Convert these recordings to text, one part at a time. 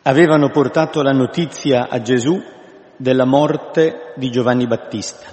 avevano portato la notizia a Gesù della morte di Giovanni Battista.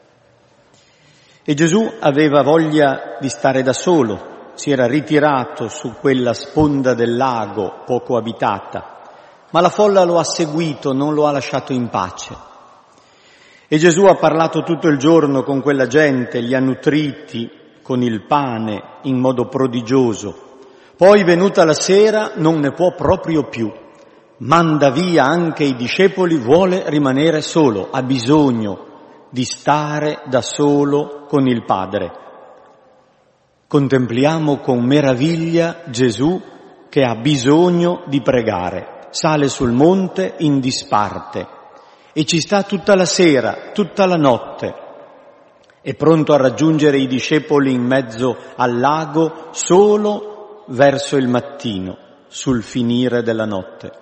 E Gesù aveva voglia di stare da solo, si era ritirato su quella sponda del lago poco abitata, ma la folla lo ha seguito, non lo ha lasciato in pace. E Gesù ha parlato tutto il giorno con quella gente, li ha nutriti con il pane in modo prodigioso. Poi, venuta la sera, non ne può proprio più. Manda via anche i discepoli, vuole rimanere solo, ha bisogno di stare da solo con il Padre. Contempliamo con meraviglia Gesù che ha bisogno di pregare. Sale sul monte in disparte e ci sta tutta la sera, tutta la notte. È pronto a raggiungere i discepoli in mezzo al lago solo verso il mattino, sul finire della notte.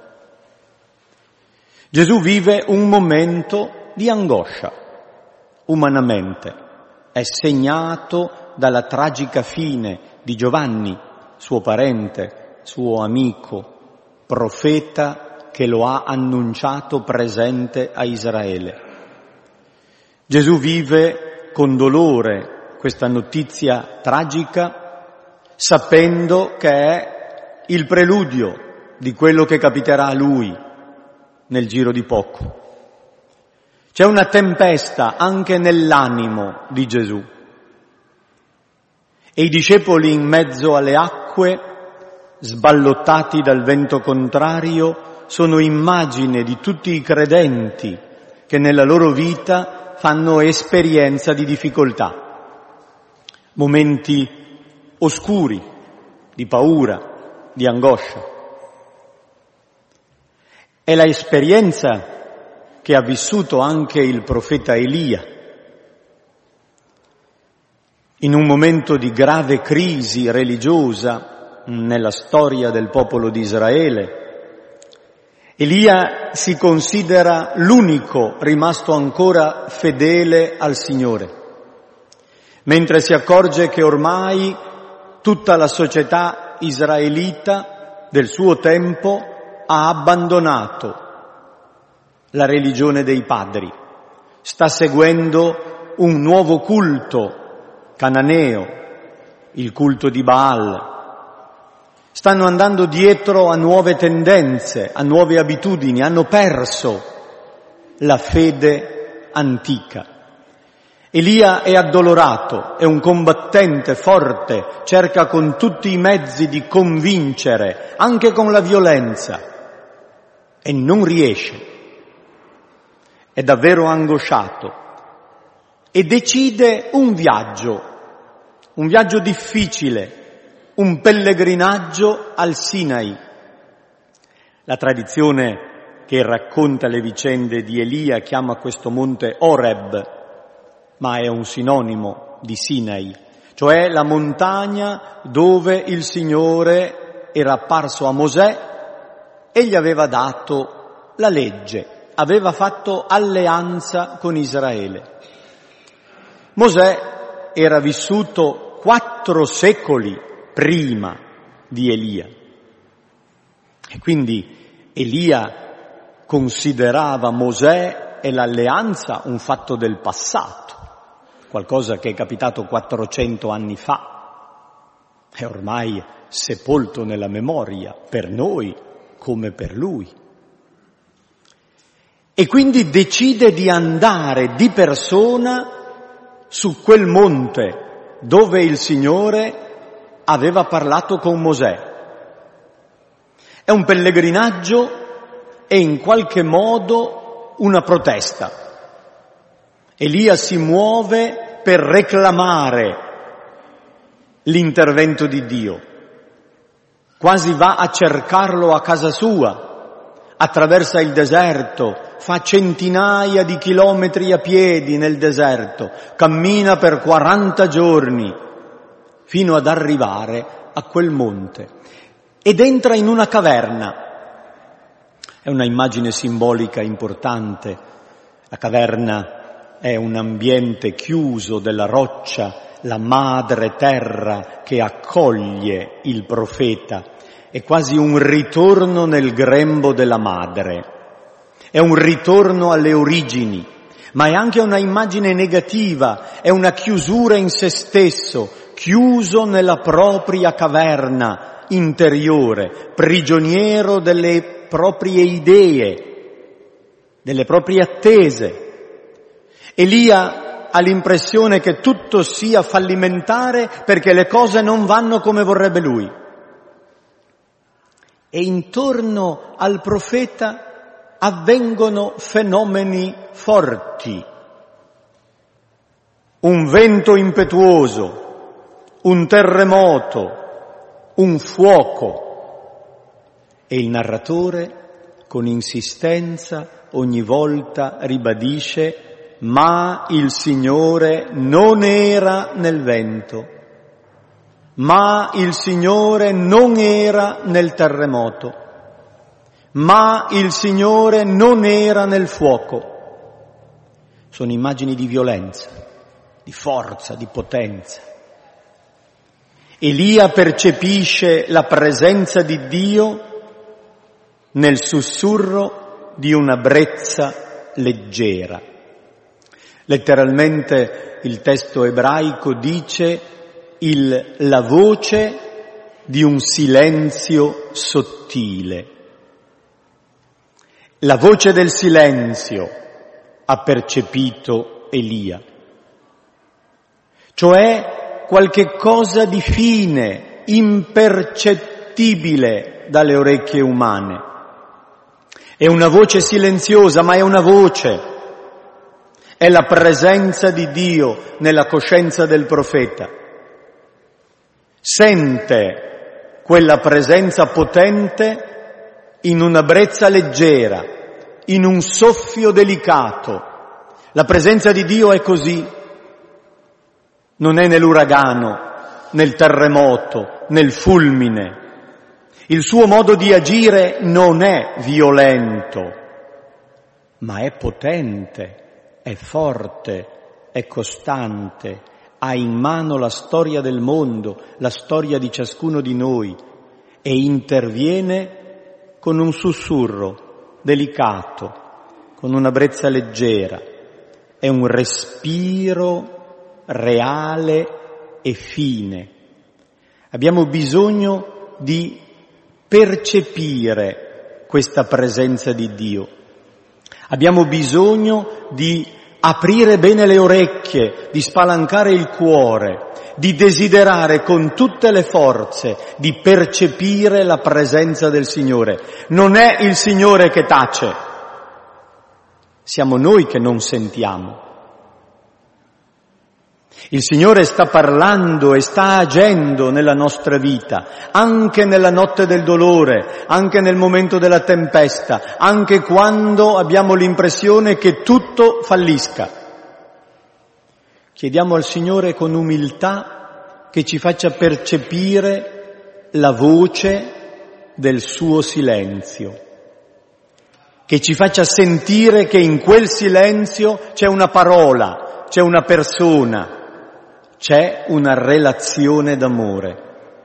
Gesù vive un momento di angoscia, umanamente. È segnato dalla tragica fine di Giovanni, suo parente, suo amico, profeta che lo ha annunciato presente a Israele. Gesù vive con dolore questa notizia tragica, sapendo che è il preludio di quello che capiterà a lui nel giro di poco. C'è una tempesta anche nell'animo di Gesù e i discepoli in mezzo alle acque, sballottati dal vento contrario, sono immagine di tutti i credenti che nella loro vita fanno esperienza di difficoltà, momenti oscuri, di paura, di angoscia. È l'esperienza che ha vissuto anche il profeta Elia. In un momento di grave crisi religiosa nella storia del popolo di Israele, Elia si considera l'unico rimasto ancora fedele al Signore, mentre si accorge che ormai tutta la società israelita del suo tempo ha abbandonato la religione dei padri, sta seguendo un nuovo culto cananeo, il culto di Baal. Stanno andando dietro a nuove tendenze, a nuove abitudini, hanno perso la fede antica. Elia è addolorato, è un combattente forte, cerca con tutti i mezzi di convincere, anche con la violenza, e non riesce. È davvero angosciato e decide un viaggio difficile, un pellegrinaggio al Sinai. La tradizione che racconta le vicende di Elia chiama questo monte Oreb, ma è un sinonimo di Sinai, cioè la montagna dove il Signore era apparso a Mosè e gli aveva dato la legge, aveva fatto alleanza con Israele. Mosè era vissuto 4 secoli prima di Elia e quindi Elia considerava Mosè e l'alleanza un fatto del passato, qualcosa che è capitato 400 anni fa, è ormai sepolto nella memoria per noi come per lui. E quindi decide di andare di persona su quel monte dove il Signore aveva parlato con Mosè. È un pellegrinaggio e in qualche modo una protesta. Elia si muove per reclamare l'intervento di Dio. Quasi va a cercarlo a casa sua, attraversa il deserto, fa centinaia di chilometri a piedi nel deserto, cammina per 40 giorni fino ad arrivare a quel monte ed entra in una caverna. È una immagine simbolica importante. La caverna è un ambiente chiuso della roccia, la madre terra che accoglie il profeta è quasi un ritorno nel grembo della madre, è un ritorno alle origini, ma è anche una immagine negativa, è una chiusura in se stesso, chiuso nella propria caverna interiore, prigioniero delle proprie idee, delle proprie attese. Elia ha l'impressione che tutto sia fallimentare perché le cose non vanno come vorrebbe lui. E intorno al profeta avvengono fenomeni forti. Un vento impetuoso, un terremoto, un fuoco. E il narratore con insistenza ogni volta ribadisce: ma il Signore non era nel vento, ma il Signore non era nel terremoto, ma il Signore non era nel fuoco. Sono immagini di violenza, di forza, di potenza. Elia percepisce la presenza di Dio nel sussurro di una brezza leggera. Letteralmente il testo ebraico dice la voce di un silenzio sottile. La voce del silenzio ha percepito Elia, cioè qualche cosa di fine, impercettibile dalle orecchie umane. È una voce silenziosa, ma è una voce. È la presenza di Dio nella coscienza del profeta. Sente quella presenza potente in una brezza leggera, in un soffio delicato. La presenza di Dio è così. Non è nell'uragano, nel terremoto, nel fulmine. Il suo modo di agire non è violento, ma è potente. È forte, è costante, ha in mano la storia del mondo, la storia di ciascuno di noi e interviene con un sussurro delicato, con una brezza leggera. È un respiro reale e fine. Abbiamo bisogno di percepire questa presenza di Dio. Abbiamo bisogno di aprire bene le orecchie, di spalancare il cuore, di desiderare con tutte le forze di percepire la presenza del Signore. Non è il Signore che tace, siamo noi che non sentiamo. Il Signore sta parlando e sta agendo nella nostra vita, anche nella notte del dolore, anche nel momento della tempesta, anche quando abbiamo l'impressione che tutto fallisca. Chiediamo al Signore con umiltà che ci faccia percepire la voce del suo silenzio, che ci faccia sentire che in quel silenzio c'è una parola, c'è una persona, c'è una relazione d'amore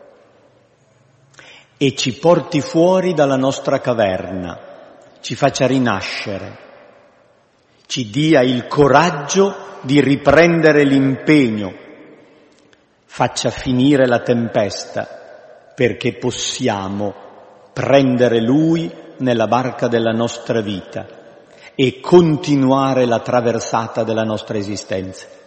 e ci porti fuori dalla nostra caverna, ci faccia rinascere, ci dia il coraggio di riprendere l'impegno, faccia finire la tempesta perché possiamo prendere Lui nella barca della nostra vita e continuare la traversata della nostra esistenza.